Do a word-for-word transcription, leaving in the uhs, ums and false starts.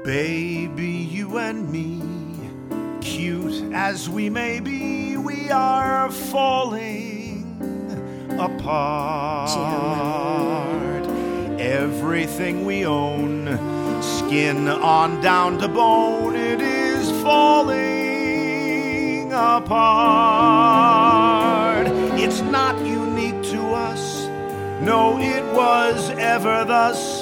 Baby, you and me, cute as we may be, we are falling apart. Everything we own, skin on down to bone, it is falling apart. It's not unique to us, no, it was ever thus.